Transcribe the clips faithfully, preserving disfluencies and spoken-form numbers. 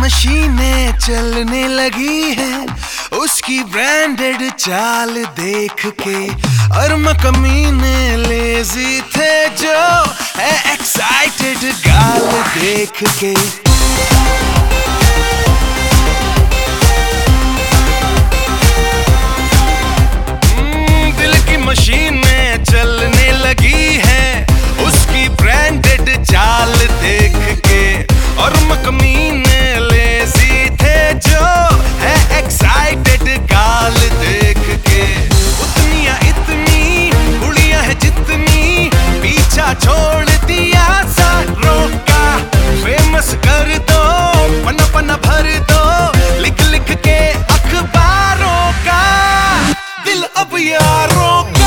मशीनें चलने लगी हैं उसकी ब्रांडेड चाल देख के, और कमीने लेजी थे जो है एक्साइटेड गाल देख के। दिल की मशीनें चलने लगी हैं उसकी ब्रांडेड चाल देख के, और कमीने लेजी थे जो है एक्साइटेड गाल देख के। उतनिया इतनी गुड़िया है जितनी पीछा छोड़ दिया सारों का, फेमस कर दो पन्ना पन्ना भर दो लिख लिख के अखबारों का। दिल अब यारों का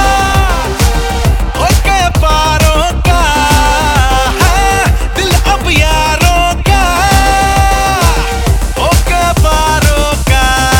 हो गया पारों का, है दिल अब यारों का हो गया पारों का।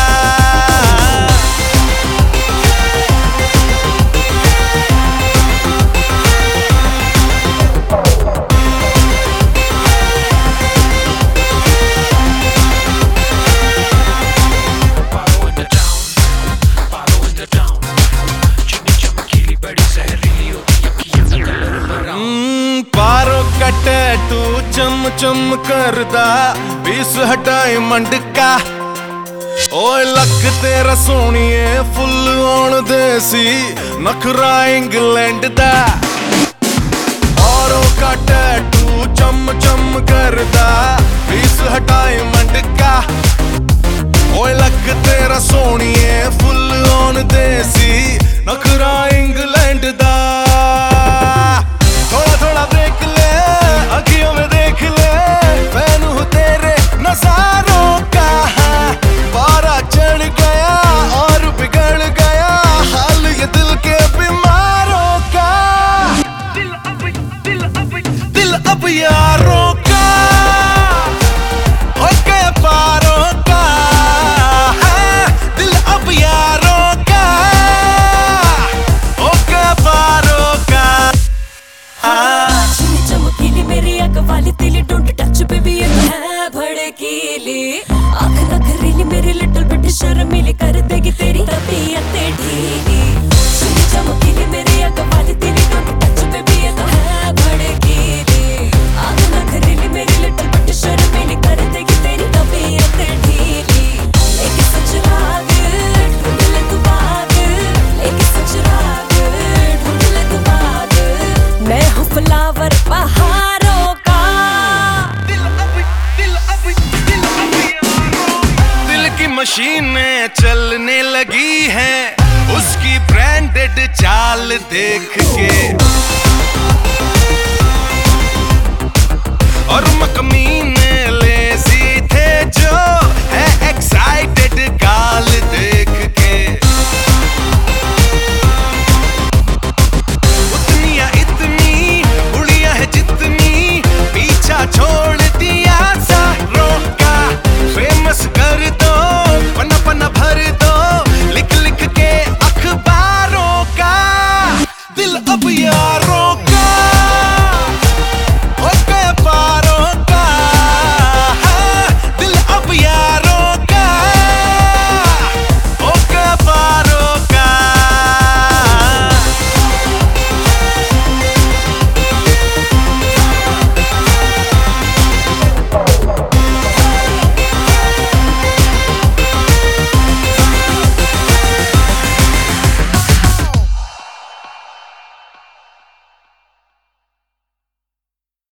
टैटू चम चम करदा बीस डायमंड का, ओए लक तेरा सोनिए फुल ऑन देसी नखरा इंग्लैंड दा। औरों का टैटू चम चम करदा बीस डायमंड का, ओए लक तेरा सोनिए फुल ऑन देसी नखरा इंग्लैंड दा। थोड़ा थोड़ा देख ले अखियों में देख ले फैन हूँ तेरे नजारों का, पारा चढ़ गया और बिगड़ गया हाल ये दिल के बीमारों का। दिल अब दिल अब दिल अब यारों का हो गया पारों का, है दिल अब यारों का हो गया पारों का। मेरी अग वाली तेली डोंट टच बेबी ये है भड़कीली, आँख नखरीली मेरी लिटिल बिट शर्मीली कर देगी तेरी तबीयत ढीली। सुनी चमकीली मेरी अग वाली तेली डोंट टच बेबी ये तो है भड़कीली, आँख नखरीली मेरी लिटिल बिट शर्मीली कर देगी तेरी तबीयत ढीली। एक सचराग ढूंढ ले तू बाग, एक सचराग ढूंढ ले तू बाग, मैं हूँ फ्लावर बहार। मशीनें चलने लगी हैं उसकी ब्रांडेड चाल देख के, और कमीने